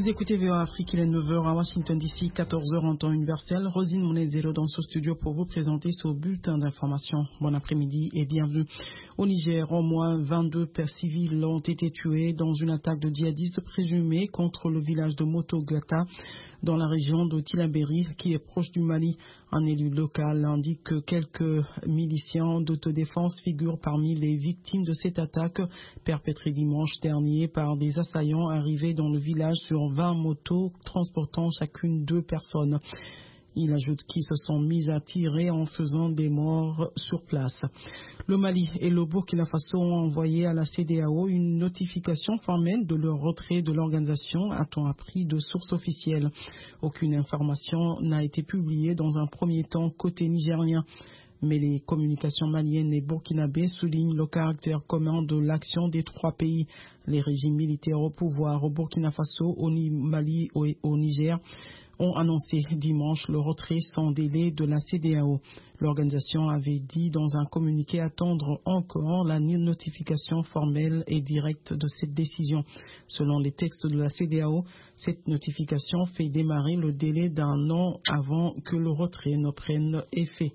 Vous écoutez VOA Afrique, il est 9h à Washington DC, 14h en temps universel. Rosine Monezero dans ce studio pour vous présenter ce bulletin d'information. Bon après-midi et bienvenue. Au Niger, au moins 22 civils ont été tués dans une attaque de djihadistes présumés contre le village de Motogata dans la région de Tillabéri qui est proche du Mali. Un élu local indique que quelques miliciens d'autodéfense figurent parmi les victimes de cette attaque perpétrée dimanche dernier par des assaillants arrivés dans le village sur 20 motos transportant chacune 2 personnes. Il ajoute qu'ils se sont mis à tirer en faisant des morts sur place. Le Mali et le Burkina Faso ont envoyé à la CEDEAO une notification formelle de leur retrait de l'organisation, a-t-on appris de sources officielles. Aucune information n'a été publiée dans un premier temps côté nigérien. Mais les communications maliennes et burkinabées soulignent le caractère commun de l'action des 3 pays. Les régimes militaires au pouvoir au Burkina Faso, au Mali et au Niger ont annoncé dimanche le retrait sans délai de la CEDEAO. L'organisation avait dit dans un communiqué attendre encore la notification formelle et directe de cette décision. Selon les textes de la CEDEAO, cette notification fait démarrer le délai d'1 an avant que le retrait ne prenne effet.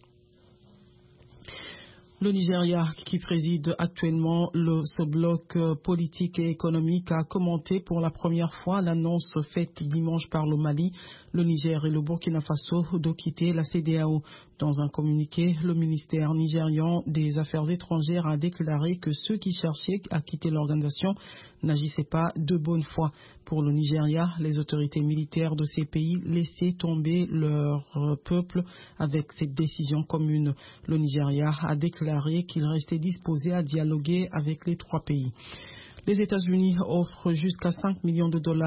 Le Nigeria, qui préside actuellement ce bloc politique et économique, a commenté pour la première fois l'annonce faite dimanche par le Mali, le Niger et le Burkina Faso de quitter la CEDEAO. Dans un communiqué, le ministère nigérian des Affaires étrangères a déclaré que ceux qui cherchaient à quitter l'organisation n'agissaient pas de bonne foi. Pour le Nigeria, les autorités militaires de ces pays laissaient tomber leur peuple avec cette décision commune. Le Nigeria a déclaré qu'il restait disposé à dialoguer avec les 3 pays. Les États-Unis offrent jusqu'à $5 millions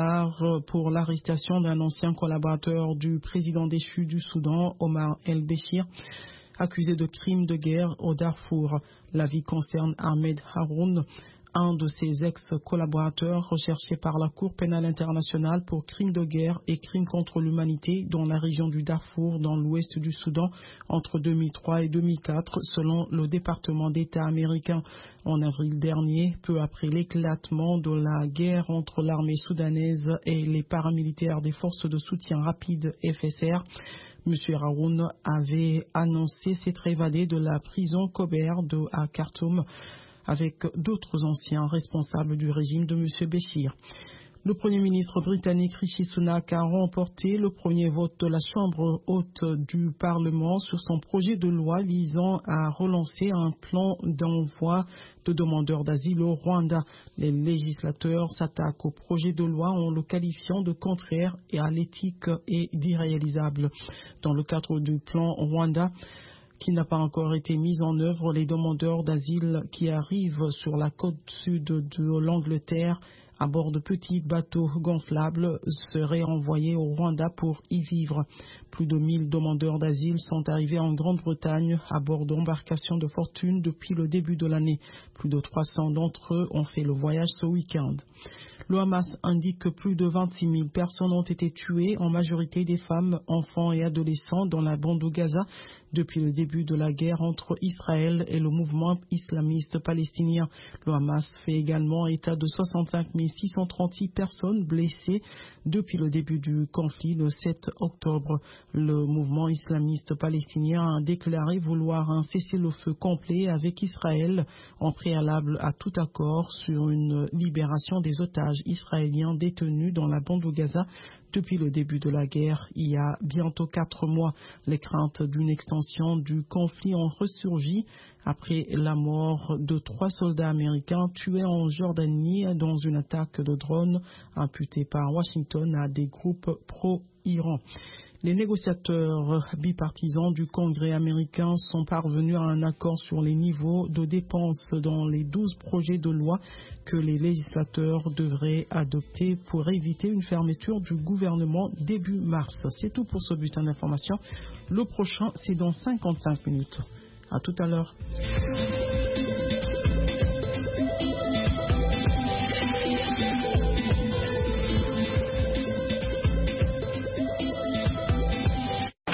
pour l'arrestation d'un ancien collaborateur du président déchu du Soudan, Omar el-Béchir, accusé de crimes de guerre au Darfour. L'avis concerne Ahmed Haroun, un de ses ex-collaborateurs recherchés par la Cour pénale internationale pour crimes de guerre et crimes contre l'humanité dans la région du Darfour, dans l'ouest du Soudan, entre 2003 et 2004, selon le département d'État américain. En avril dernier, peu après l'éclatement de la guerre entre l'armée soudanaise et les paramilitaires des forces de soutien rapide FSR, M. Haroun avait annoncé s'être évadé de la prison Kober à Khartoum avec d'autres anciens responsables du régime de M. Béchir. Le Premier ministre britannique Rishi Sunak a remporté le premier vote de la Chambre haute du Parlement sur son projet de loi visant à relancer un plan d'envoi de demandeurs d'asile au Rwanda. Les législateurs s'attaquent au projet de loi en le qualifiant de contraire à l'éthique et d'irréalisable. Dans le cadre du plan Rwanda, qui n'a pas encore été mis en œuvre, les demandeurs d'asile qui arrivent sur la côte sud de l'Angleterre à bord de petits bateaux gonflables seraient envoyés au Rwanda pour y vivre. Plus de 1000 demandeurs d'asile sont arrivés en Grande-Bretagne à bord d'embarcations de fortune depuis le début de l'année. Plus de 300 d'entre eux ont fait le voyage ce week-end. Le Hamas indique que plus de 26 000 personnes ont été tuées, en majorité des femmes, enfants et adolescents dans la bande de Gaza depuis le début de la guerre entre Israël et le mouvement islamiste palestinien. Le Hamas fait également état de 65 636 personnes blessées depuis le début du conflit le 7 octobre. Le mouvement islamiste palestinien a déclaré vouloir un cessez-le-feu complet avec Israël en préalable à tout accord sur une libération des otages israéliens détenus dans la bande de Gaza depuis le début de la guerre. Il y a bientôt 4 mois, les craintes d'une extension du conflit ont ressurgi après la mort de 3 soldats américains tués en Jordanie dans une attaque de drone imputée par Washington à des groupes pro-Iran. Les négociateurs bipartisans du Congrès américain sont parvenus à un accord sur les niveaux de dépenses dans les 12 projets de loi que les législateurs devraient adopter pour éviter une fermeture du gouvernement début mars. C'est tout pour ce bulletin d'information. Le prochain, c'est dans 55 minutes. À tout à l'heure.